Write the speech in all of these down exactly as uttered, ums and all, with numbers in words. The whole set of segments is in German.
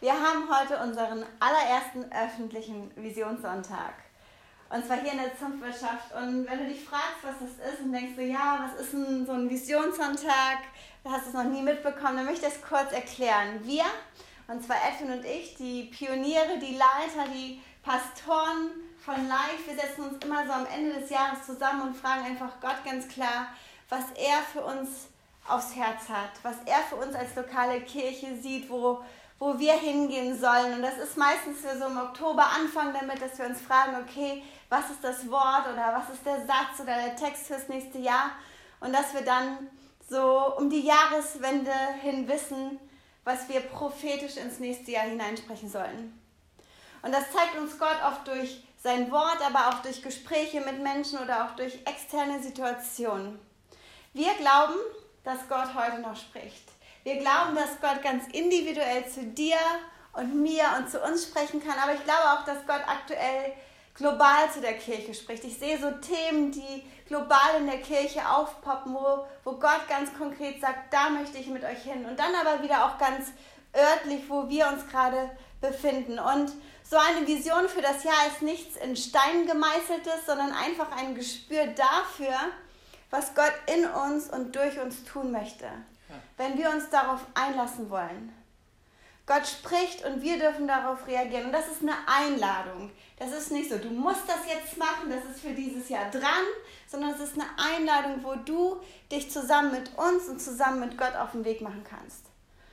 Wir haben heute unseren allerersten öffentlichen Visionssonntag. Und zwar hier in der Zunftwirtschaft. Und wenn du dich fragst, was das ist und denkst du, ja, was ist denn so ein Visionssonntag? Du hast es noch nie mitbekommen, dann möchte ich das kurz erklären. Wir, und zwar Edwin und ich, die Pioniere, die Leiter, die Pastoren von Life, wir setzen uns immer so am Ende des Jahres zusammen und fragen einfach Gott ganz klar, was er für uns aufs Herz hat, was er für uns als lokale Kirche sieht, wo, wo wir hingehen sollen. Und das ist meistens für so im Oktober Anfang damit, dass wir uns fragen, okay, was ist das Wort oder was ist der Satz oder der Text fürs nächste Jahr? Und dass wir dann so um die Jahreswende hin wissen, was wir prophetisch ins nächste Jahr hineinsprechen sollen. Und das zeigt uns Gott oft durch sein Wort, aber auch durch Gespräche mit Menschen oder auch durch externe Situationen. Wir glauben, dass Gott heute noch spricht. Wir glauben, dass Gott ganz individuell zu dir und mir und zu uns sprechen kann, aber ich glaube auch, dass Gott aktuell global zu der Kirche spricht. Ich sehe so Themen, die global in der Kirche aufpoppen, wo, wo Gott ganz konkret sagt, da möchte ich mit euch hin. Und dann aber wieder auch ganz örtlich, wo wir uns gerade befinden. Und so eine Vision für das Jahr ist nichts in Stein gemeißeltes, sondern einfach ein Gespür dafür, was Gott in uns und durch uns tun möchte, ja. Wenn wir uns darauf einlassen wollen. Gott spricht und wir dürfen darauf reagieren. Und das ist eine Einladung. Das ist nicht so, du musst das jetzt machen, das ist für dieses Jahr dran, sondern es ist eine Einladung, wo du dich zusammen mit uns und zusammen mit Gott auf den Weg machen kannst.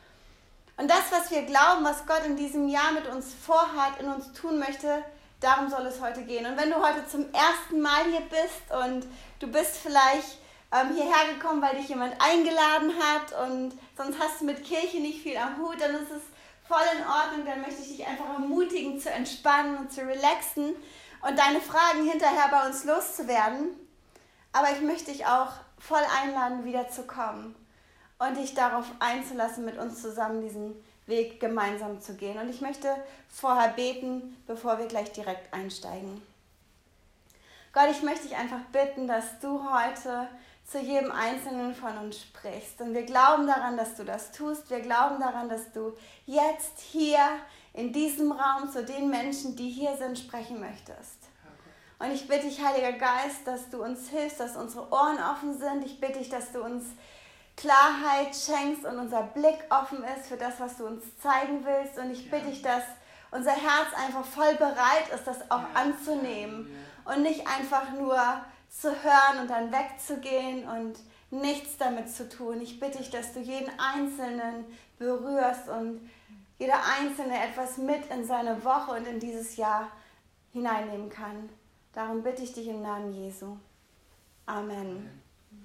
Und das, was wir glauben, was Gott in diesem Jahr mit uns vorhat, in uns tun möchte, darum soll es heute gehen. Und wenn du heute zum ersten Mal hier bist und du bist vielleicht ähm, hierher gekommen, weil dich jemand eingeladen hat und sonst hast du mit Kirche nicht viel am Hut, dann ist es voll in Ordnung, dann möchte ich dich einfach ermutigen, zu entspannen und zu relaxen und deine Fragen hinterher bei uns loszuwerden. Aber ich möchte dich auch voll einladen, wieder zu kommen und dich darauf einzulassen, mit uns zusammen diesen Weg gemeinsam zu gehen. Und ich möchte vorher beten, bevor wir gleich direkt einsteigen. Gott, ich möchte dich einfach bitten, dass du heute zu jedem Einzelnen von uns sprichst. Und wir glauben daran, dass du das tust. Wir glauben daran, dass du jetzt hier in diesem Raum zu den Menschen, die hier sind, sprechen möchtest. Und ich bitte dich, Heiliger Geist, dass du uns hilfst, dass unsere Ohren offen sind. Ich bitte dich, dass du uns Klarheit schenkst und unser Blick offen ist für das, was du uns zeigen willst. Und ich bitte dich, dass unser Herz einfach voll bereit ist, das auch anzunehmen und nicht einfach nur zu hören und dann wegzugehen und nichts damit zu tun. Ich bitte dich, dass du jeden Einzelnen berührst und jeder Einzelne etwas mit in seine Woche und in dieses Jahr hineinnehmen kann. Darum bitte ich dich im Namen Jesu. Amen.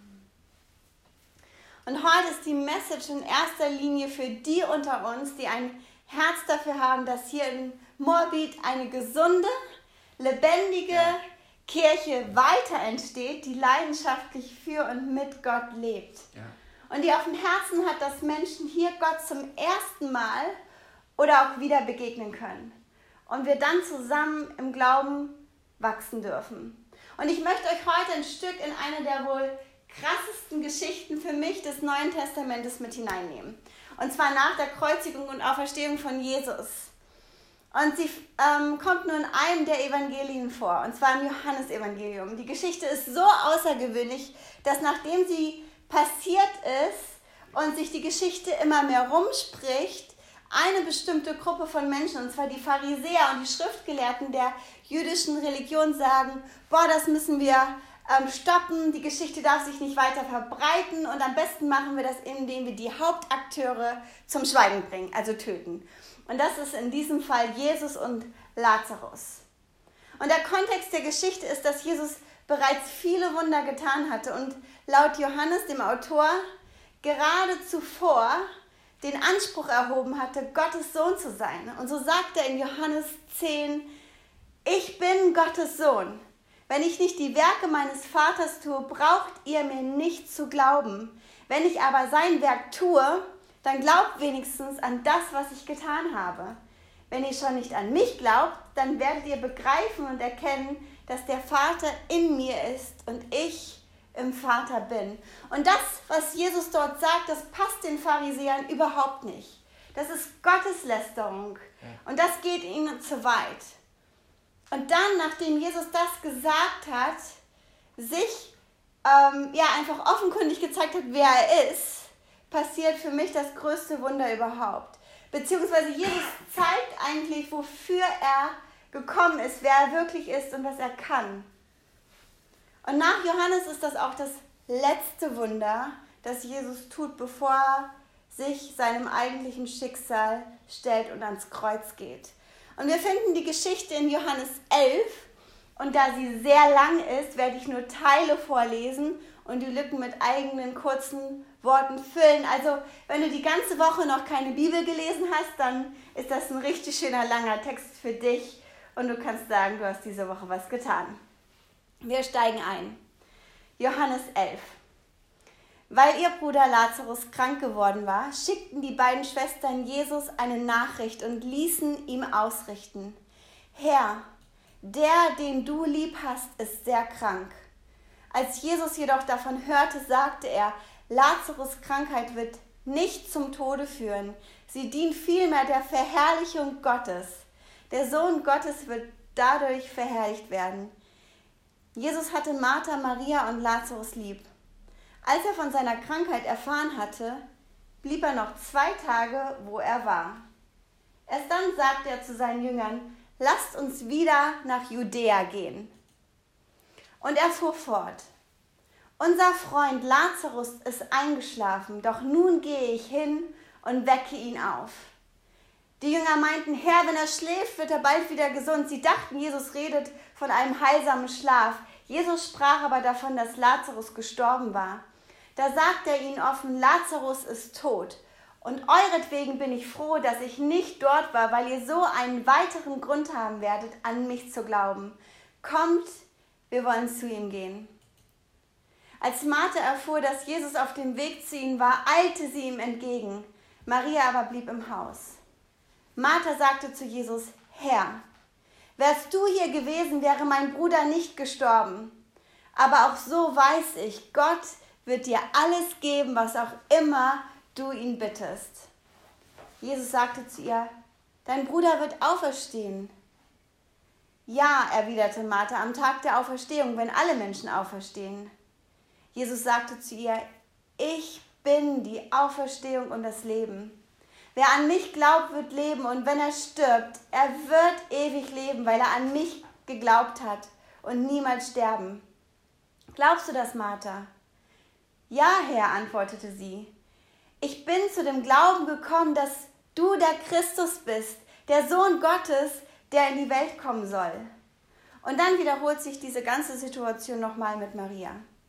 Und heute ist die Message in erster Linie für die unter uns, die ein Herz dafür haben, dass hier in Moabit eine gesunde, lebendige Kirche weiter entsteht, die leidenschaftlich für und mit Gott lebt. Ja. Und die auf dem Herzen hat, dass Menschen hier Gott zum ersten Mal oder auch wieder begegnen können. Und wir dann zusammen im Glauben wachsen dürfen. Und ich möchte euch heute ein Stück in eine der wohl krassesten Geschichten für mich des Neuen Testamentes mit hineinnehmen. Und zwar nach der Kreuzigung und Auferstehung von Jesus. Und sie ähm, kommt nur in einem der Evangelien vor, und zwar im Johannesevangelium. Die Geschichte ist so außergewöhnlich, dass nachdem sie passiert ist und sich die Geschichte immer mehr rumspricht, eine bestimmte Gruppe von Menschen, und zwar die Pharisäer und die Schriftgelehrten der jüdischen Religion, sagen, boah, das müssen wir ähm, stoppen, die Geschichte darf sich nicht weiter verbreiten und am besten machen wir das, indem wir die Hauptakteure zum Schweigen bringen, also töten. Und das ist in diesem Fall Jesus und Lazarus. Und der Kontext der Geschichte ist, dass Jesus bereits viele Wunder getan hatte und laut Johannes, dem Autor, gerade zuvor den Anspruch erhoben hatte, Gottes Sohn zu sein. Und so sagt er in Johannes zehn, ich bin Gottes Sohn. Wenn ich nicht die Werke meines Vaters tue, braucht ihr mir nicht zu glauben. Wenn ich aber sein Werk tue, dann glaubt wenigstens an das, was ich getan habe. Wenn ihr schon nicht an mich glaubt, dann werdet ihr begreifen und erkennen, dass der Vater in mir ist und ich im Vater bin. Und das, was Jesus dort sagt, das passt den Pharisäern überhaupt nicht. Das ist Gotteslästerung. Ja. Und das geht ihnen zu weit. Und dann, nachdem Jesus das gesagt hat, sich ähm, ja, einfach offenkundig gezeigt hat, wer er ist, passiert für mich das größte Wunder überhaupt. Beziehungsweise Jesus zeigt eigentlich, wofür er gekommen ist, wer er wirklich ist und was er kann. Und nach Johannes ist das auch das letzte Wunder, das Jesus tut, bevor er sich seinem eigentlichen Schicksal stellt und ans Kreuz geht. Und wir finden die Geschichte in Johannes elf. Und da sie sehr lang ist, werde ich nur Teile vorlesen und die Lücken mit eigenen kurzen Worten füllen. Also wenn du die ganze Woche noch keine Bibel gelesen hast, dann ist das ein richtig schöner langer Text für dich und du kannst sagen, du hast diese Woche was getan. Wir steigen ein. Johannes elf. Weil ihr Bruder Lazarus krank geworden war, schickten die beiden Schwestern Jesus eine Nachricht und ließen ihm ausrichten: Herr, der, den du lieb hast, ist sehr krank. Als Jesus jedoch davon hörte, sagte er: Lazarus' Krankheit wird nicht zum Tode führen. Sie dient vielmehr der Verherrlichung Gottes. Der Sohn Gottes wird dadurch verherrlicht werden. Jesus hatte Martha, Maria und Lazarus lieb. Als er von seiner Krankheit erfahren hatte, blieb er noch zwei Tage, wo er war. Erst dann sagte er zu seinen Jüngern: Lasst uns wieder nach Judäa gehen. Und er fuhr fort: Unser Freund Lazarus ist eingeschlafen, doch nun gehe ich hin und wecke ihn auf. Die Jünger meinten: Herr, wenn er schläft, wird er bald wieder gesund. Sie dachten, Jesus redet von einem heilsamen Schlaf. Jesus sprach aber davon, dass Lazarus gestorben war. Da sagte er ihnen offen: Lazarus ist tot. Und euretwegen bin ich froh, dass ich nicht dort war, weil ihr so einen weiteren Grund haben werdet, an mich zu glauben. Kommt, wir wollen zu ihm gehen. Als Martha erfuhr, dass Jesus auf dem Weg zu ihnen war, eilte sie ihm entgegen. Maria aber blieb im Haus. Martha sagte zu Jesus: Herr, wärst du hier gewesen, wäre mein Bruder nicht gestorben. Aber auch so weiß ich, Gott wird dir alles geben, was auch immer du ihn bittest. Jesus sagte zu ihr: Dein Bruder wird auferstehen. Ja, erwiderte Martha, am Tag der Auferstehung, wenn alle Menschen auferstehen. Jesus sagte zu ihr: Ich bin die Auferstehung und das Leben. Wer an mich glaubt, wird leben, und wenn er stirbt, er wird ewig leben, weil er an mich geglaubt hat und niemals sterben. Glaubst du das, Martha? Ja, Herr, antwortete sie. Ich bin zu dem Glauben gekommen, dass du der Christus bist, der Sohn Gottes, der in die Welt kommen soll. Und dann wiederholt sich diese ganze Situation nochmal mit Maria.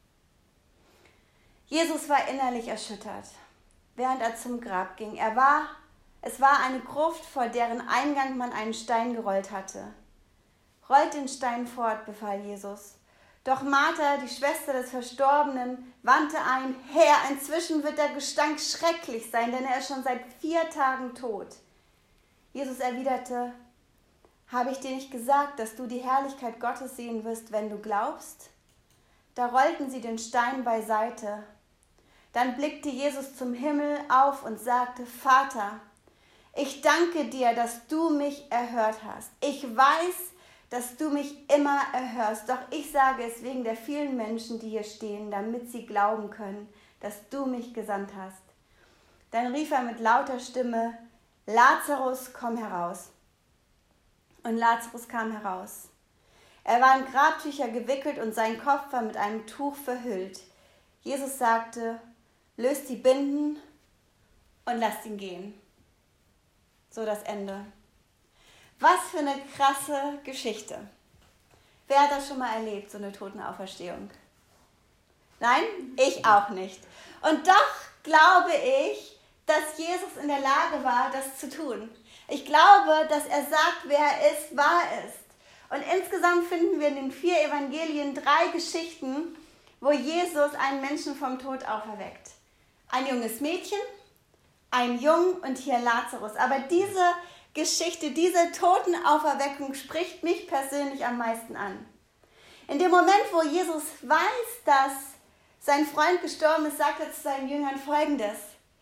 Jesus war innerlich erschüttert, während er zum Grab ging. Er war, es war eine Gruft, vor deren Eingang man einen Stein gerollt hatte. Rollt den Stein fort, befahl Jesus. Doch Martha, die Schwester des Verstorbenen, wandte ein: Herr, inzwischen wird der Gestank schrecklich sein, denn er ist schon seit vier Tagen tot. Jesus erwiderte: Habe ich dir nicht gesagt, dass du die Herrlichkeit Gottes sehen wirst, wenn du glaubst? Da rollten sie den Stein beiseite. Dann blickte Jesus zum Himmel auf und sagte: Vater, ich danke dir, dass du mich erhört hast. Ich weiß, dass du mich immer erhörst, doch ich sage es wegen der vielen Menschen, die hier stehen, damit sie glauben können, dass du mich gesandt hast. Dann rief er mit lauter Stimme: Lazarus, komm heraus. Und Lazarus kam heraus. Er war in Grabtücher gewickelt und sein Kopf war mit einem Tuch verhüllt. Jesus sagte: Löst die Binden und lasst ihn gehen. So das Ende. Was für eine krasse Geschichte. Wer hat das schon mal erlebt, so eine Totenauferstehung? Nein? Ich auch nicht. Und doch glaube ich, dass Jesus in der Lage war, das zu tun. Ich glaube, dass er sagt, wer er ist, wahr ist. Und insgesamt finden wir in den vier Evangelien drei Geschichten, wo Jesus einen Menschen vom Tod auferweckt. Ein junges Mädchen, ein Jungen und hier Lazarus. Aber diese Geschichte, diese Totenauferweckung spricht mich persönlich am meisten an. In dem Moment, wo Jesus weiß, dass sein Freund gestorben ist, sagt er zu seinen Jüngern Folgendes: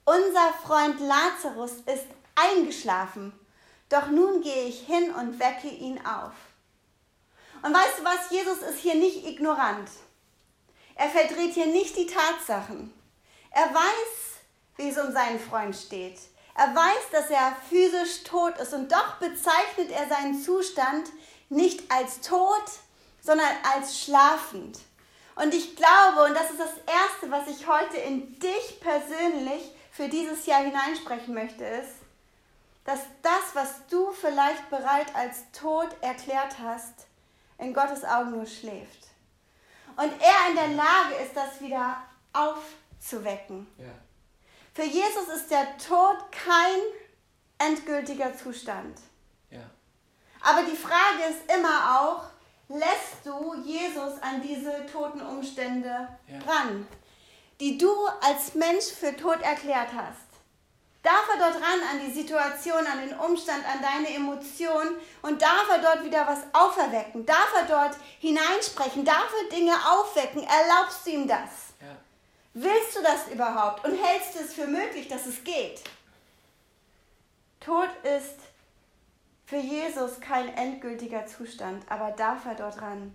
unser Freund Lazarus ist eingeschlafen, doch nun gehe ich hin und wecke ihn auf. Und weißt du was, Jesus ist hier nicht ignorant. Er verdreht hier nicht die Tatsachen. Er weiß, wie es um seinen Freund steht. Er weiß, dass er physisch tot ist und doch bezeichnet er seinen Zustand nicht als tot, sondern als schlafend. Und ich glaube, und das ist das Erste, was ich heute in dich persönlich für dieses Jahr hineinsprechen möchte, ist, dass das, was du vielleicht bereits als tot erklärt hast, in Gottes Augen nur schläft. Und er in der Lage ist, das wieder aufzuwecken. Ja. Für Jesus ist der Tod kein endgültiger Zustand. Ja. Aber die Frage ist immer auch, lässt du Jesus an diese toten Umstände ja. ran, die du als Mensch für tot erklärt hast? Darf er dort ran an die Situation, an den Umstand, an deine Emotionen und darf er dort wieder was auferwecken? Darf er dort hineinsprechen? Darf er Dinge aufwecken? Erlaubst du ihm das? Ja. Willst du das überhaupt und hältst du es für möglich, dass es geht? Tod ist für Jesus kein endgültiger Zustand, aber darf er dort ran?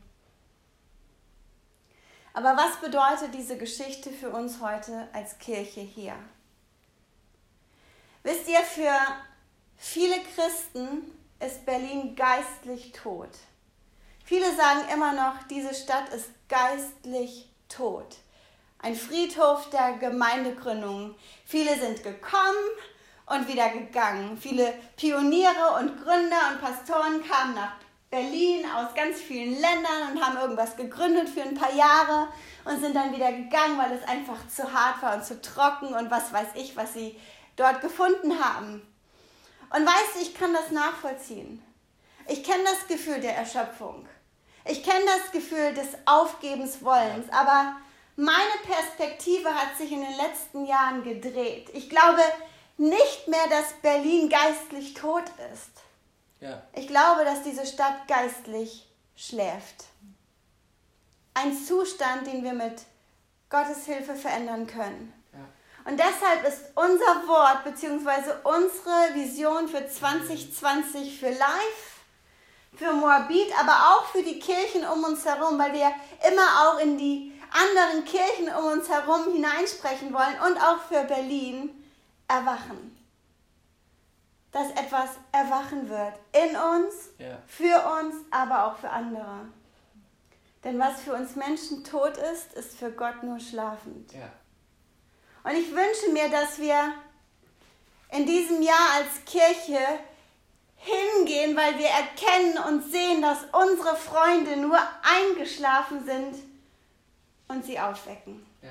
Aber was bedeutet diese Geschichte für uns heute als Kirche hier? Wisst ihr, für viele Christen ist Berlin geistlich tot. Viele sagen immer noch, diese Stadt ist geistlich tot. Ein Friedhof der Gemeindegründung. Viele sind gekommen und wieder gegangen. Viele Pioniere und Gründer und Pastoren kamen nach Berlin aus ganz vielen Ländern und haben irgendwas gegründet für ein paar Jahre und sind dann wieder gegangen, weil es einfach zu hart war und zu trocken und was weiß ich, was sie dort gefunden haben. Und weißt du, ich kann das nachvollziehen. Ich kenne das Gefühl der Erschöpfung. Ich kenne das Gefühl des Aufgebenswollens, aber meine Perspektive hat sich in den letzten Jahren gedreht. Ich glaube nicht mehr, dass Berlin geistlich tot ist. Ja. Ich glaube, dass diese Stadt geistlich schläft. Ein Zustand, den wir mit Gottes Hilfe verändern können. Und deshalb ist unser Wort bzw. unsere Vision für zwanzig zwanzig für Life, für Moabit, aber auch für die Kirchen um uns herum, weil wir immer auch in die anderen Kirchen um uns herum hineinsprechen wollen und auch für Berlin erwachen. Dass etwas erwachen wird in uns, ja. für uns, aber auch für andere. Denn was für uns Menschen tot ist, ist für Gott nur schlafend. Ja. Und ich wünsche mir, dass wir in diesem Jahr als Kirche hingehen, weil wir erkennen und sehen, dass unsere Freunde nur eingeschlafen sind und sie aufwecken. Ja.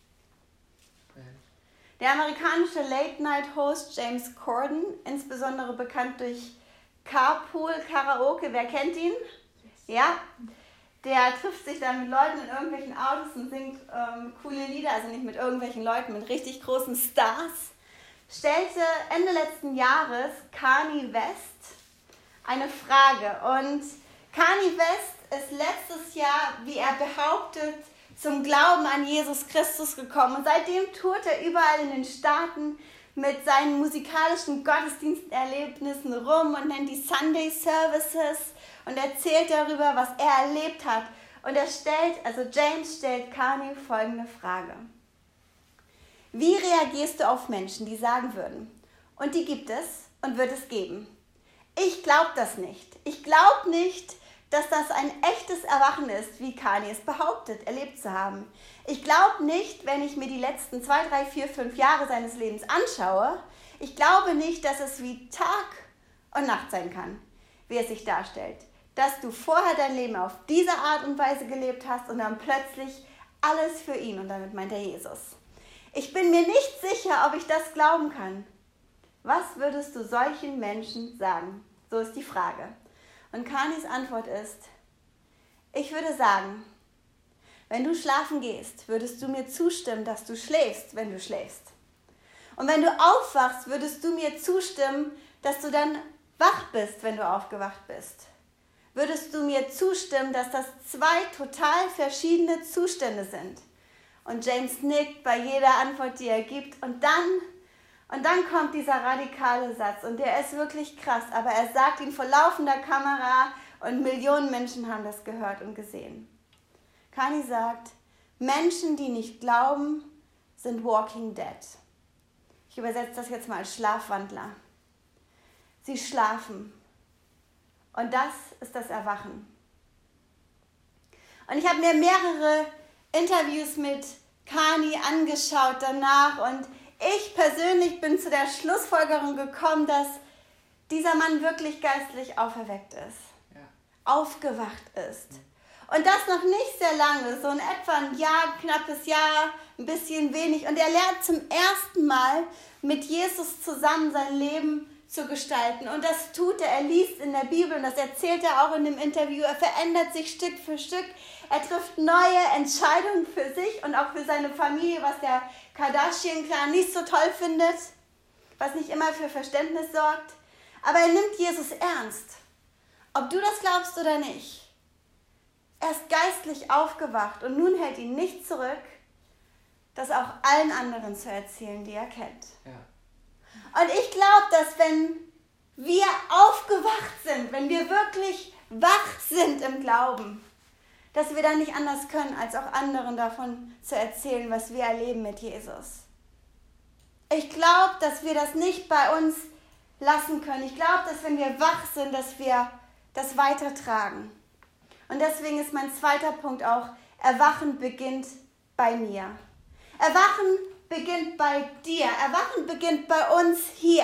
Der amerikanische Late-Night-Host James Corden, insbesondere bekannt durch Carpool Karaoke, wer kennt ihn? Ja. Der trifft sich dann mit Leuten in irgendwelchen Autos und singt ähm, coole Lieder, also nicht mit irgendwelchen Leuten, mit richtig großen Stars. Stellte Ende letzten Jahres Kanye West eine Frage. Und Kanye West ist letztes Jahr, wie er behauptet, zum Glauben an Jesus Christus gekommen. Und seitdem tourt er überall in den Staaten mit seinen musikalischen Gottesdiensterlebnissen rum und nennt die Sunday Services und erzählt darüber, was er erlebt hat. Und er stellt, also James stellt Kanye folgende Frage. Wie reagierst du auf Menschen, die sagen würden, und die gibt es und wird es geben? Ich glaube das nicht. Ich glaube nicht, dass das ein echtes Erwachen ist, wie Kanye es behauptet, erlebt zu haben. Ich glaube nicht, wenn ich mir die letzten zwei, drei, vier, fünf Jahre seines Lebens anschaue, ich glaube nicht, dass es wie Tag und Nacht sein kann, wie es sich darstellt. Dass du vorher dein Leben auf diese Art und Weise gelebt hast und dann plötzlich alles für ihn, und damit meint er Jesus. Ich bin mir nicht sicher, ob ich das glauben kann. Was würdest du solchen Menschen sagen? So ist die Frage. Und Kanyes Antwort ist, ich würde sagen, wenn du schlafen gehst, würdest du mir zustimmen, dass du schläfst, wenn du schläfst. Und wenn du aufwachst, würdest du mir zustimmen, dass du dann wach bist, wenn du aufgewacht bist. Würdest du mir zustimmen, dass das zwei total verschiedene Zustände sind? Und James nickt bei jeder Antwort, die er gibt. Und dann Und dann kommt dieser radikale Satz und der ist wirklich krass, aber er sagt ihn vor laufender Kamera und Millionen Menschen haben das gehört und gesehen. Kani sagt, Menschen, die nicht glauben, sind Walking Dead. Ich übersetze das jetzt mal als Schlafwandler. Sie schlafen. Und das ist das Erwachen. Und ich habe mir mehrere Interviews mit Kani angeschaut danach und ich persönlich bin zu der Schlussfolgerung gekommen, dass dieser Mann wirklich geistlich auferweckt ist, ja. aufgewacht ist. Und das noch nicht sehr lange, so in etwa ein Jahr, knappes Jahr, ein bisschen wenig. Und er lernt zum ersten Mal mit Jesus zusammen sein Leben zu gestalten. Und das tut er, er liest in der Bibel und das erzählt er auch in dem Interview. Er verändert sich Stück für Stück. Er trifft neue Entscheidungen für sich und auch für seine Familie, was der Kardashian-Clan nicht so toll findet, was nicht immer für Verständnis sorgt. Aber er nimmt Jesus ernst, ob du das glaubst oder nicht. Er ist geistlich aufgewacht und nun hält ihn nicht zurück, das auch allen anderen zu erzählen, die er kennt. Ja. Und ich glaube, dass wenn wir aufgewacht sind, wenn wir wirklich wach sind im Glauben, dass wir dann nicht anders können, als auch anderen davon zu erzählen, was wir erleben mit Jesus. Ich glaube, dass wir das nicht bei uns lassen können. Ich glaube, dass wenn wir wach sind, dass wir das weitertragen. Und deswegen ist mein zweiter Punkt auch, Erwachen beginnt bei mir. Erwachen beginnt bei dir. Erwachen beginnt bei uns hier.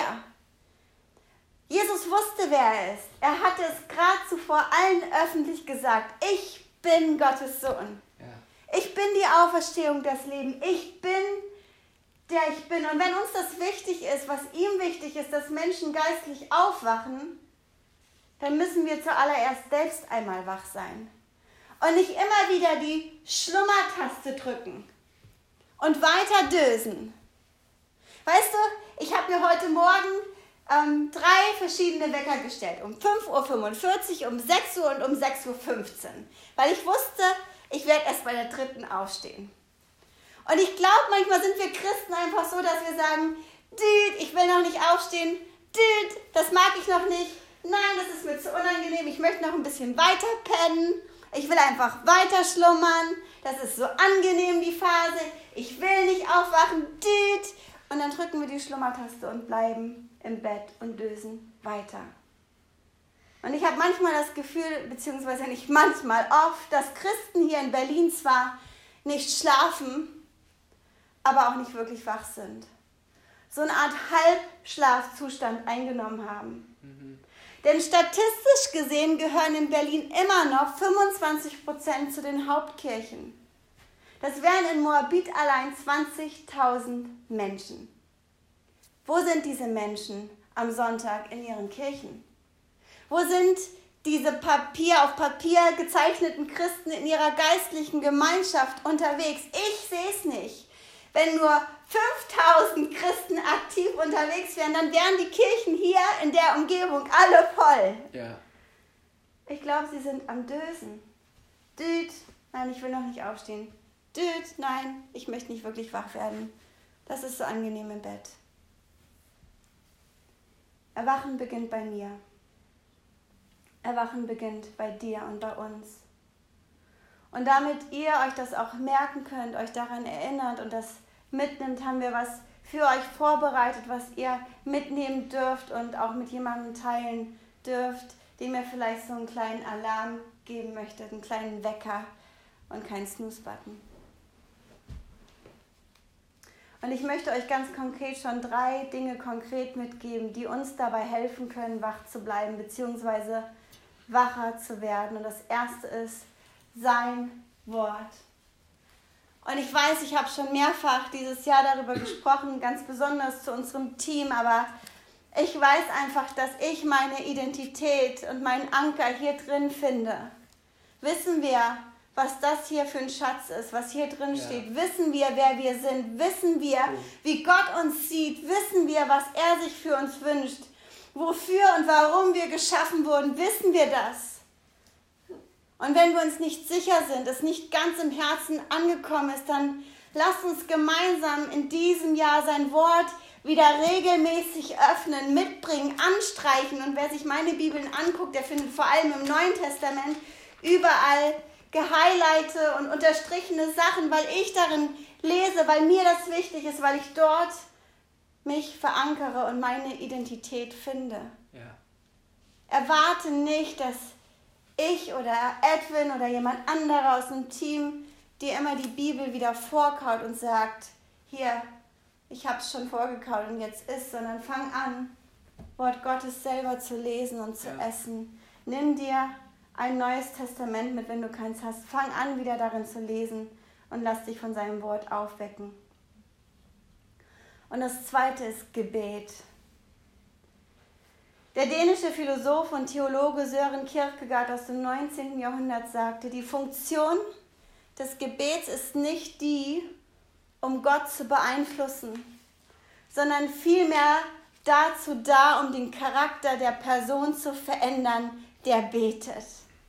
Jesus wusste, wer er ist. Er hatte es gerade zuvor allen öffentlich gesagt. Ich bin Gottes Sohn. Ja. Ich bin die Auferstehung, das Leben. Ich bin, der ich bin. Und wenn uns das wichtig ist, was ihm wichtig ist, dass Menschen geistlich aufwachen, dann müssen wir zuallererst selbst einmal wach sein. Und nicht immer wieder die Schlummertaste drücken und weiter dösen. Weißt du, ich habe mir heute Morgen ähm, drei verschiedene Wecker gestellt. Um fünf Uhr fünfundvierzig, um sechs Uhr und um sechs Uhr fünfzehn. Weil ich wusste, ich werde erst bei der dritten aufstehen. Und ich glaube, manchmal sind wir Christen einfach so, dass wir sagen, Dude, ich will noch nicht aufstehen. Dude, das mag ich noch nicht. Nein, das ist mir zu unangenehm. Ich möchte noch ein bisschen weiter pennen. Ich will einfach weiter schlummern. Das ist so angenehm, die Phase. Ich will nicht aufwachen. Dude. Und dann drücken wir die Schlummertaste und bleiben im Bett und dösen weiter. Und ich habe manchmal das Gefühl, beziehungsweise nicht manchmal, oft, dass Christen hier in Berlin zwar nicht schlafen, aber auch nicht wirklich wach sind. So eine Art Halbschlafzustand eingenommen haben. Mhm. Denn statistisch gesehen gehören in Berlin immer noch fünfundzwanzig Prozent zu den Hauptkirchen. Das wären in Moabit allein zwanzigtausend Menschen. Wo sind diese Menschen am Sonntag in ihren Kirchen? Wo sind diese Papier auf Papier gezeichneten Christen in ihrer geistlichen Gemeinschaft unterwegs? Ich sehe es nicht. Wenn nur fünftausend Christen aktiv unterwegs wären, dann wären die Kirchen hier in der Umgebung alle voll. Ja. Ich glaube, sie sind am Dösen. Düt, nein, ich will noch nicht aufstehen. Düt, nein, ich möchte nicht wirklich wach werden. Das ist so angenehm im Bett. Erwachen beginnt bei mir. Erwachen beginnt bei dir und bei uns. Und damit ihr euch das auch merken könnt, euch daran erinnert und das mitnimmt, haben wir was für euch vorbereitet, was ihr mitnehmen dürft und auch mit jemandem teilen dürft, dem ihr vielleicht so einen kleinen Alarm geben möchtet, einen kleinen Wecker und keinen Snooze-Button. Und ich möchte euch ganz konkret schon drei Dinge konkret mitgeben, die uns dabei helfen können, wach zu bleiben, beziehungsweise wacher zu werden. Und das erste ist sein Wort. Und ich weiß, ich habe schon mehrfach dieses Jahr darüber gesprochen, ganz besonders zu unserem Team, aber ich weiß einfach, dass ich meine Identität und meinen Anker hier drin finde. Wissen wir, was das hier für ein Schatz ist, was hier drin ja. steht? Wissen wir, wer wir sind? Wissen wir, oh. wie Gott uns sieht? Wissen wir, was er sich für uns wünscht? Wofür und warum wir geschaffen wurden? Wissen wir das? Und wenn wir uns nicht sicher sind, es nicht ganz im Herzen angekommen ist, dann lasst uns gemeinsam in diesem Jahr sein Wort wieder regelmäßig öffnen, mitbringen, anstreichen. Und wer sich meine Bibeln anguckt, der findet vor allem im Neuen Testament überall gehighlighte und unterstrichene Sachen, weil ich darin lese, weil mir das wichtig ist, weil ich dort mich verankere und meine Identität finde. Ja. Erwarte nicht, dass ich oder Edwin oder jemand anderer aus dem Team dir immer die Bibel wieder vorkaut und sagt, hier, ich habe es schon vorgekaut und jetzt ist, sondern fang an, Wort Gottes selber zu lesen und zu Ja. essen. Nimm dir ein neues Testament mit, wenn du keins hast. Fang an, wieder darin zu lesen und lass dich von seinem Wort aufwecken. Und das zweite ist Gebet. Der dänische Philosoph und Theologe Søren Kierkegaard aus dem neunzehnten Jahrhundert sagte, die Funktion des Gebets ist nicht die, um Gott zu beeinflussen, sondern vielmehr dazu da, um den Charakter der Person zu verändern, der betet.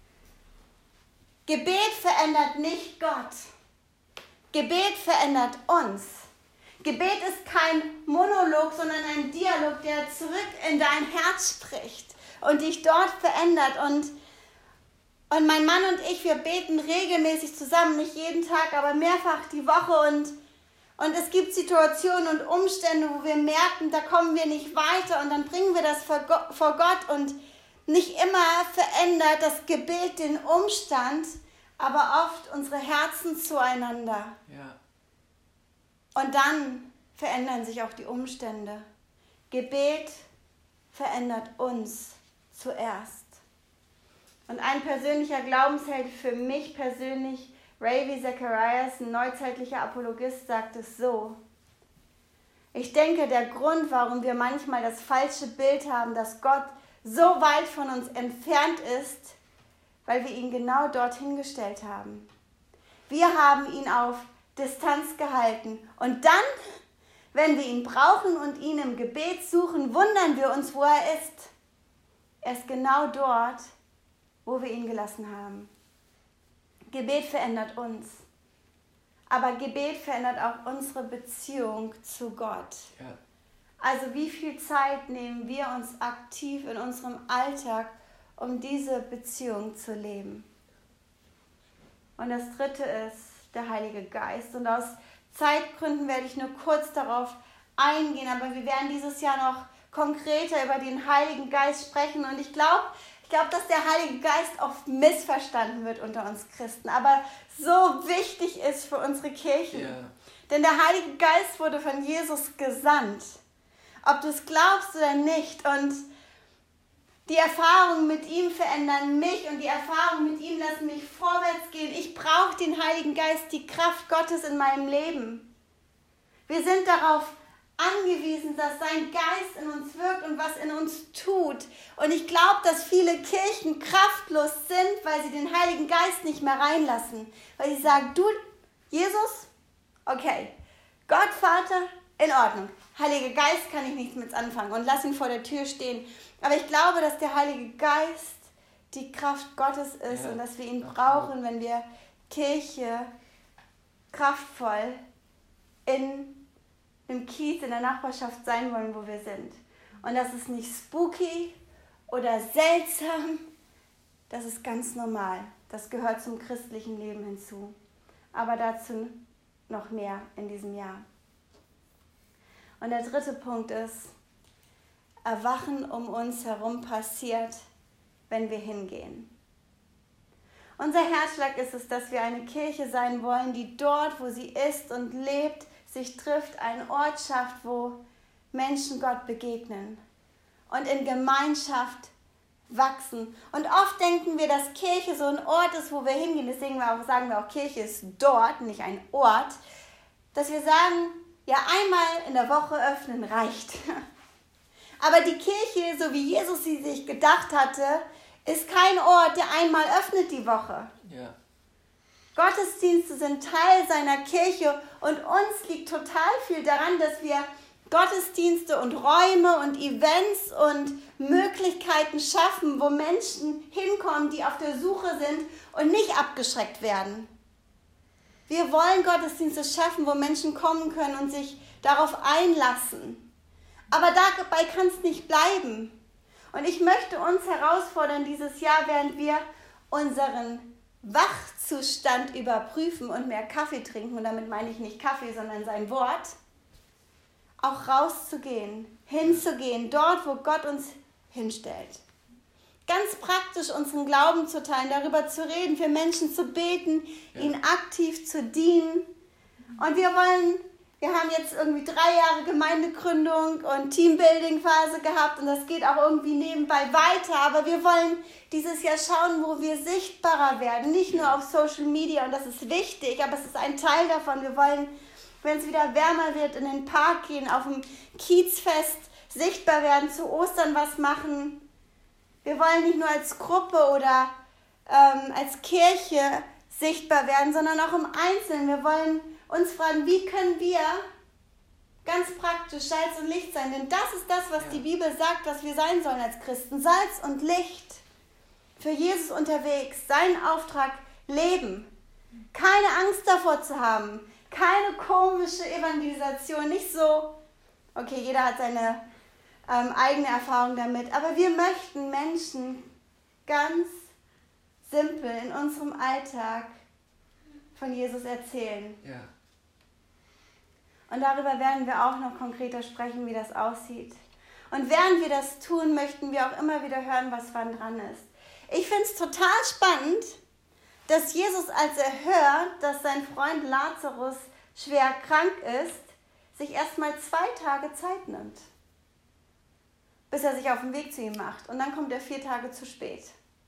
Gebet verändert nicht Gott. Gebet verändert uns. Gebet ist kein Monolog, sondern ein Dialog, der zurück in dein Herz spricht und dich dort verändert. Und, und mein Mann und ich, wir beten regelmäßig zusammen, nicht jeden Tag, aber mehrfach die Woche. Und, und es gibt Situationen und Umstände, wo wir merken, da kommen wir nicht weiter. Und dann bringen wir das vor Gott, vor Gott. Und nicht immer verändert das Gebet den Umstand, aber oft unsere Herzen zueinander. Ja. Und dann verändern sich auch die Umstände. Gebet verändert uns zuerst. Und ein persönlicher Glaubensheld für mich persönlich, Ravi Zacharias, ein neuzeitlicher Apologist, sagt es so: Ich denke, der Grund, warum wir manchmal das falsche Bild haben, dass Gott so weit von uns entfernt ist, weil wir ihn genau dorthin gestellt haben. Wir haben ihn auf Distanz gehalten. Und dann, wenn wir ihn brauchen und ihn im Gebet suchen, wundern wir uns, wo er ist. Er ist genau dort, wo wir ihn gelassen haben. Gebet verändert uns. Aber Gebet verändert auch unsere Beziehung zu Gott. Ja. Also wie viel Zeit nehmen wir uns aktiv in unserem Alltag, um diese Beziehung zu leben? Und das dritte ist der Heilige Geist. Und aus Zeitgründen werde ich nur kurz darauf eingehen, aber wir werden dieses Jahr noch konkreter über den Heiligen Geist sprechen. Und ich glaube, ich glaube, dass der Heilige Geist oft missverstanden wird unter uns Christen, aber so wichtig ist für unsere Kirchen. Ja. Denn der Heilige Geist wurde von Jesus gesandt, ob du es glaubst oder nicht. Und die Erfahrungen mit ihm verändern mich und die Erfahrungen mit ihm lassen mich vorwärts gehen. Ich brauche den Heiligen Geist, die Kraft Gottes in meinem Leben. Wir sind darauf angewiesen, dass sein Geist in uns wirkt und was in uns tut. Und ich glaube, dass viele Kirchen kraftlos sind, weil sie den Heiligen Geist nicht mehr reinlassen. Weil sie sagen, du, Jesus, okay, Gott, Vater, in Ordnung. Heiliger Geist kann ich nichts mit anfangen und lass ihn vor der Tür stehen. Aber ich glaube, dass der Heilige Geist die Kraft Gottes ist, ja, und dass wir ihn absolut brauchen, wenn wir Kirche kraftvoll in dem Kiez, in der Nachbarschaft sein wollen, wo wir sind. Und das ist nicht spooky oder seltsam, das ist ganz normal. Das gehört zum christlichen Leben hinzu. Aber dazu noch mehr in diesem Jahr. Und der dritte Punkt ist, Erwachen um uns herum passiert, wenn wir hingehen. Unser Herzschlag ist es, dass wir eine Kirche sein wollen, die dort, wo sie ist und lebt, sich trifft, einen Ort schafft, wo Menschen Gott begegnen und in Gemeinschaft wachsen. Und oft denken wir, dass Kirche so ein Ort ist, wo wir hingehen. Deswegen sagen wir auch, Kirche ist dort, nicht ein Ort. Dass wir sagen, ja, einmal in der Woche öffnen reicht. Aber die Kirche, so wie Jesus sie sich gedacht hatte, ist kein Ort, der einmal öffnet die Woche. Ja. Gottesdienste sind Teil seiner Kirche und uns liegt total viel daran, dass wir Gottesdienste und Räume und Events und Möglichkeiten schaffen, wo Menschen hinkommen, die auf der Suche sind und nicht abgeschreckt werden. Wir wollen Gottesdienste schaffen, wo Menschen kommen können und sich darauf einlassen. Aber dabei kann es nicht bleiben. Und ich möchte uns herausfordern dieses Jahr, während wir unseren Wachzustand überprüfen und mehr Kaffee trinken, und damit meine ich nicht Kaffee, sondern sein Wort, auch rauszugehen, hinzugehen, dort, wo Gott uns hinstellt. Ganz praktisch unseren Glauben zu teilen, darüber zu reden, für Menschen zu beten, ja. ihnen aktiv zu dienen. Und wir wollen, wir haben jetzt irgendwie drei Jahre Gemeindegründung und Teambuilding-Phase gehabt und das geht auch irgendwie nebenbei weiter, aber wir wollen dieses Jahr schauen, wo wir sichtbarer werden, nicht nur auf Social Media, und das ist wichtig, aber es ist ein Teil davon. Wir wollen, wenn es wieder wärmer wird, in den Park gehen, auf dem Kiezfest sichtbar werden, zu Ostern was machen. Wir wollen nicht nur als Gruppe oder ähm, als Kirche sichtbar werden, sondern auch im Einzelnen. Wir wollen uns fragen, wie können wir ganz praktisch Salz und Licht sein? Denn das ist das, was ja. die Bibel sagt, was wir sein sollen als Christen. Salz und Licht. Für Jesus unterwegs. Seinen Auftrag leben. Keine Angst davor zu haben. Keine komische Evangelisation. Nicht so, okay, jeder hat seine ähm, eigene Erfahrung damit. Aber wir möchten Menschen ganz simpel in unserem Alltag von Jesus erzählen. Ja. Und darüber werden wir auch noch konkreter sprechen, wie das aussieht. Und während wir das tun, möchten wir auch immer wieder hören, was wann dran ist. Ich finde es total spannend, dass Jesus, als er hört, dass sein Freund Lazarus schwer krank ist, sich erstmal zwei Tage Zeit nimmt, bis er sich auf den Weg zu ihm macht. Und dann kommt er vier Tage zu spät.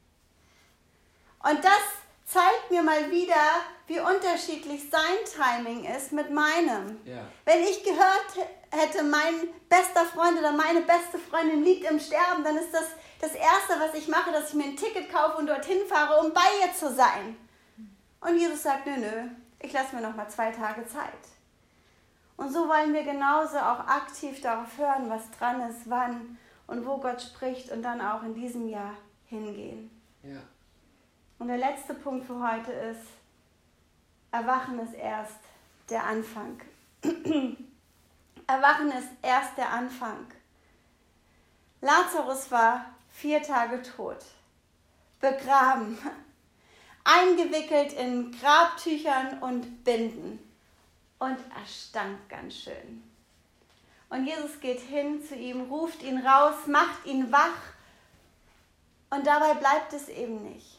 Und das zeigt mir mal wieder, wie unterschiedlich sein Timing ist mit meinem. Ja. Wenn ich gehört hätte, mein bester Freund oder meine beste Freundin liegt im Sterben, dann ist das das Erste, was ich mache, dass ich mir ein Ticket kaufe und dorthin fahre, um bei ihr zu sein. Und Jesus sagt, nö, nö, ich lasse mir noch mal zwei Tage Zeit. Und so wollen wir genauso auch aktiv darauf hören, was dran ist, wann und wo Gott spricht, und dann auch in diesem Jahr hingehen. Ja. Und der letzte Punkt für heute ist, Erwachen ist erst der Anfang. Erwachen ist erst der Anfang. Lazarus war vier Tage tot, begraben, eingewickelt in Grabtüchern und Binden, und er stank ganz schön. Und Jesus geht hin zu ihm, ruft ihn raus, macht ihn wach, und dabei bleibt es eben nicht.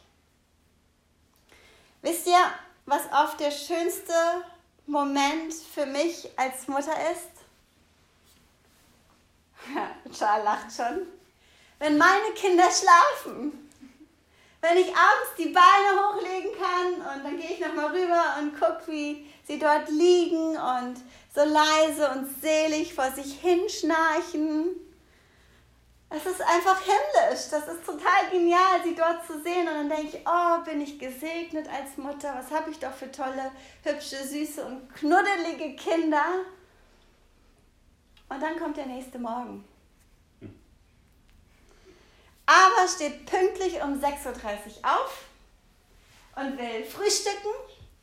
Wisst ihr, was oft der schönste Moment für mich als Mutter ist? Charles lacht schon. Wenn meine Kinder schlafen. Wenn ich abends die Beine hochlegen kann und dann gehe ich nochmal rüber und gucke, wie sie dort liegen und so leise und selig vor sich hinschnarchen. Es ist einfach himmlisch. Das ist total genial, sie dort zu sehen. Und dann denke ich, oh, bin ich gesegnet als Mutter. Was habe ich doch für tolle, hübsche, süße und knuddelige Kinder. Und dann kommt der nächste Morgen. Aber steht pünktlich um sechs Uhr dreißig auf und will frühstücken.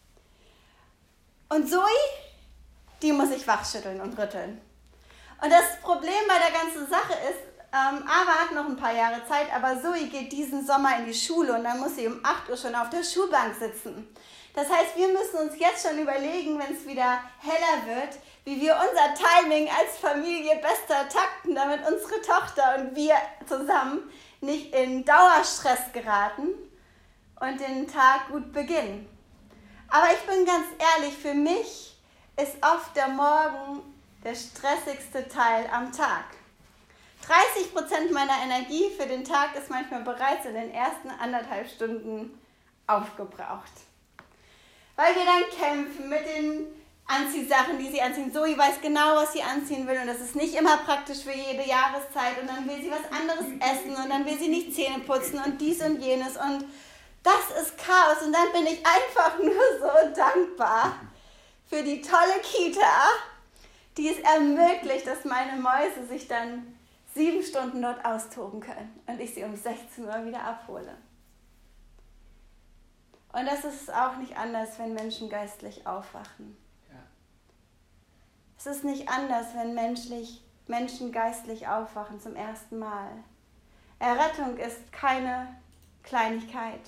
Und Zoe, die muss ich wachschütteln und rütteln. Und das Problem bei der ganzen Sache ist, Ähm, Ava hat noch ein paar Jahre Zeit, aber Zoe geht diesen Sommer in die Schule und dann muss sie um acht Uhr schon auf der Schulbank sitzen. Das heißt, wir müssen uns jetzt schon überlegen, wenn es wieder heller wird, wie wir unser Timing als Familie besser takten, damit unsere Tochter und wir zusammen nicht in Dauerstress geraten und den Tag gut beginnen. Aber ich bin ganz ehrlich, für mich ist oft der Morgen der stressigste Teil am Tag. dreißig Prozent meiner Energie für den Tag ist manchmal bereits in den ersten anderthalb Stunden aufgebraucht. Weil wir dann kämpfen mit den Anziehsachen, die sie anziehen. Zoe weiß genau, was sie anziehen will, und das ist nicht immer praktisch für jede Jahreszeit, und dann will sie was anderes essen und dann will sie nicht Zähne putzen und dies und jenes, und das ist Chaos. Und dann bin ich einfach nur so dankbar für die tolle Kita, die es ermöglicht, dass meine Mäuse sich dann sieben Stunden dort austoben können und ich sie um sechzehn Uhr wieder abhole. Und das ist auch nicht anders, wenn Menschen geistlich aufwachen. Ja. Es ist nicht anders, wenn menschlich Menschen geistlich aufwachen zum ersten Mal. Errettung ist keine Kleinigkeit.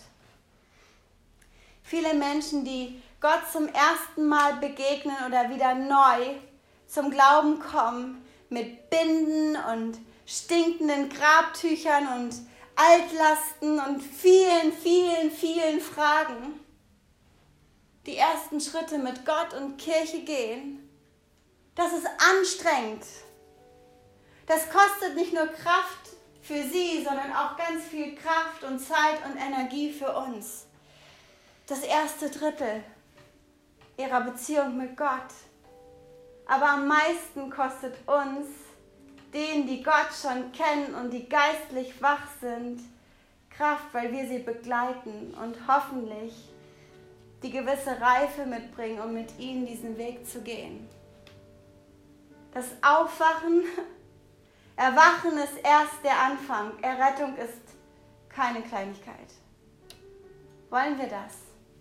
Viele Menschen, die Gott zum ersten Mal begegnen oder wieder neu zum Glauben kommen, mit Binden und stinkenden Grabtüchern und Altlasten und vielen, vielen, vielen Fragen, die ersten Schritte mit Gott und Kirche gehen, das ist anstrengend. Das kostet nicht nur Kraft für sie, sondern auch ganz viel Kraft und Zeit und Energie für uns. Das erste Drittel ihrer Beziehung mit Gott. Aber am meisten kostet uns, denen, die Gott schon kennen und die geistlich wach sind, Kraft, weil wir sie begleiten und hoffentlich die gewisse Reife mitbringen, um mit ihnen diesen Weg zu gehen. Das Aufwachen, Erwachen ist erst der Anfang. Errettung ist keine Kleinigkeit. Wollen wir das?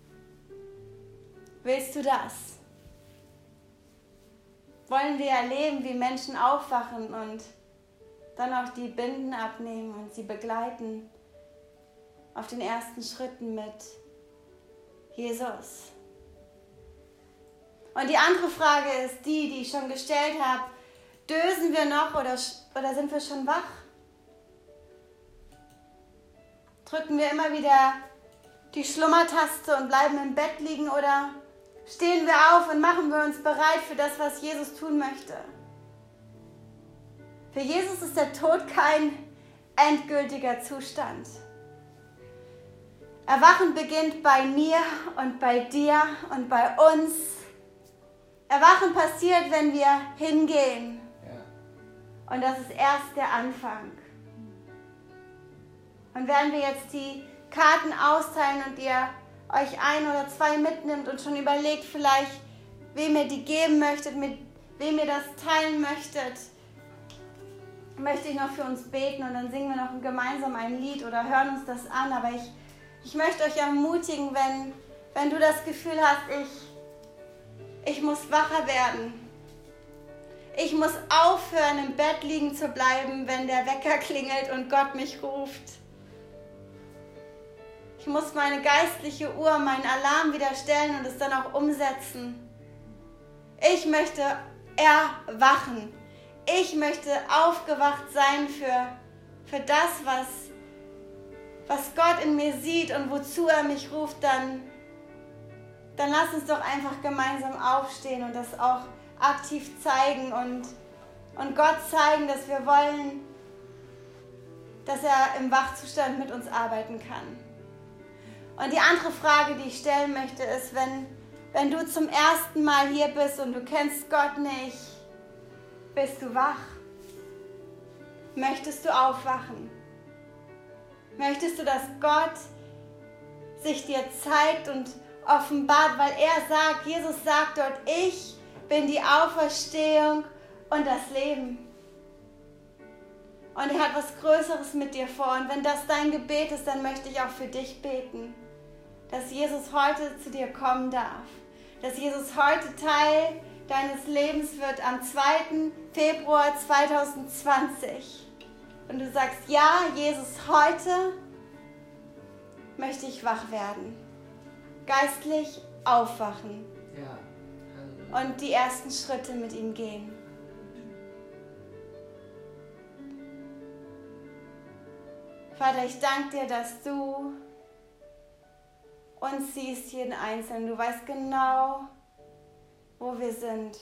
Willst du das? Wollen wir erleben, wie Menschen aufwachen und dann auch die Binden abnehmen und sie begleiten auf den ersten Schritten mit Jesus? Und die andere Frage ist die, die ich schon gestellt habe. Dösen wir noch oder, oder sind wir schon wach? Drücken wir immer wieder die Schlummertaste und bleiben im Bett liegen oder stehen wir auf und machen wir uns bereit für das, was Jesus tun möchte? Für Jesus ist der Tod kein endgültiger Zustand. Erwachen beginnt bei mir und bei dir und bei uns. Erwachen passiert, wenn wir hingehen. Ja. Und das ist erst der Anfang. Und während wir jetzt die Karten austeilen und ihr euch ein oder zwei mitnimmt und schon überlegt vielleicht, wem ihr die geben möchtet, mit wem ihr das teilen möchtet, möchte ich noch für uns beten und dann singen wir noch gemeinsam ein Lied oder hören uns das an. Aber ich, ich möchte euch ermutigen, wenn, wenn du das Gefühl hast, ich, ich muss wacher werden. Ich muss aufhören, im Bett liegen zu bleiben, wenn der Wecker klingelt und Gott mich ruft. Ich muss meine geistliche Uhr, meinen Alarm wieder stellen und es dann auch umsetzen. Ich möchte erwachen. Ich möchte aufgewacht sein für, für das, was, was Gott in mir sieht und wozu er mich ruft. Dann, dann lass uns doch einfach gemeinsam aufstehen und das auch aktiv zeigen und, und Gott zeigen, dass wir wollen, dass er im Wachzustand mit uns arbeiten kann. Und die andere Frage, die ich stellen möchte, ist, wenn, wenn du zum ersten Mal hier bist und du kennst Gott nicht, bist du wach? Möchtest du aufwachen? Möchtest du, dass Gott sich dir zeigt und offenbart, weil er sagt, Jesus sagt dort, ich bin die Auferstehung und das Leben. Und er hat was Größeres mit dir vor. Und wenn das dein Gebet ist, dann möchte ich auch für dich beten, dass Jesus heute zu dir kommen darf. Dass Jesus heute Teil deines Lebens wird am zweiten Februar zweitausendzwanzig. Und du sagst, ja, Jesus, heute möchte ich wach werden. Geistlich aufwachen. Ja. Und die ersten Schritte mit ihm gehen. Vater, ich danke dir, dass du uns siehst, jeden Einzelnen. Du weißt genau, wo wir sind.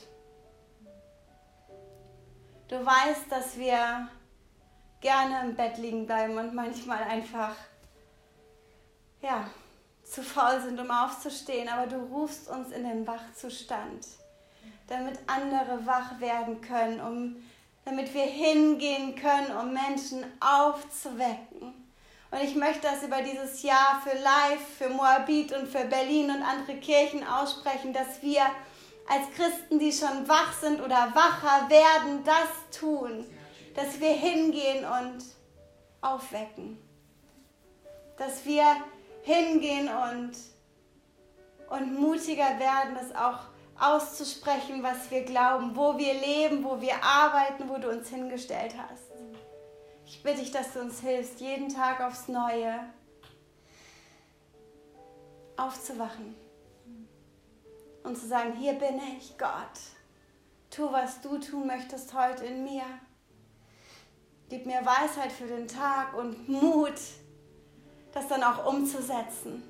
Du weißt, dass wir gerne im Bett liegen bleiben und manchmal einfach, ja, zu faul sind, um aufzustehen. Aber du rufst uns in den Wachzustand, damit andere wach werden können, um, damit wir hingehen können, um Menschen aufzuwecken. Und ich möchte das über dieses Jahr für Live, für Moabit und für Berlin und andere Kirchen aussprechen, dass wir als Christen, die schon wach sind oder wacher werden, das tun, dass wir hingehen und aufwecken. Dass wir hingehen und, und mutiger werden, das auch auszusprechen, was wir glauben, wo wir leben, wo wir arbeiten, wo du uns hingestellt hast. Ich bitte dich, dass du uns hilfst, jeden Tag aufs Neue aufzuwachen und zu sagen, hier bin ich, Gott. Tu, was du tun möchtest heute in mir. Gib mir Weisheit für den Tag und Mut, das dann auch umzusetzen.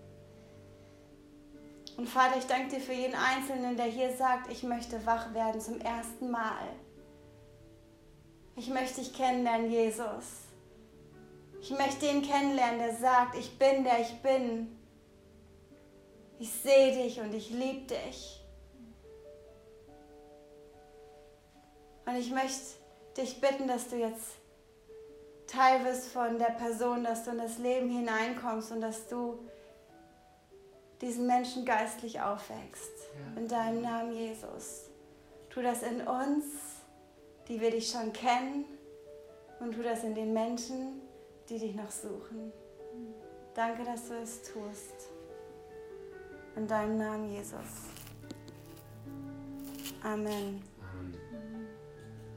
Und Vater, ich danke dir für jeden Einzelnen, der hier sagt, ich möchte wach werden zum ersten Mal. Ich möchte dich kennenlernen, Jesus. Ich möchte ihn kennenlernen, der sagt, ich bin, der ich bin. Ich sehe dich und ich liebe dich. Und ich möchte dich bitten, dass du jetzt Teil wirst von der Person, dass du in das Leben hineinkommst und dass du diesen Menschen geistlich aufwächst. Ja. In deinem Namen, Jesus. Tu das in uns, die wir dich schon kennen, und tu das in den Menschen, die dich noch suchen. Danke, dass du es tust. In deinem Namen, Jesus. Amen.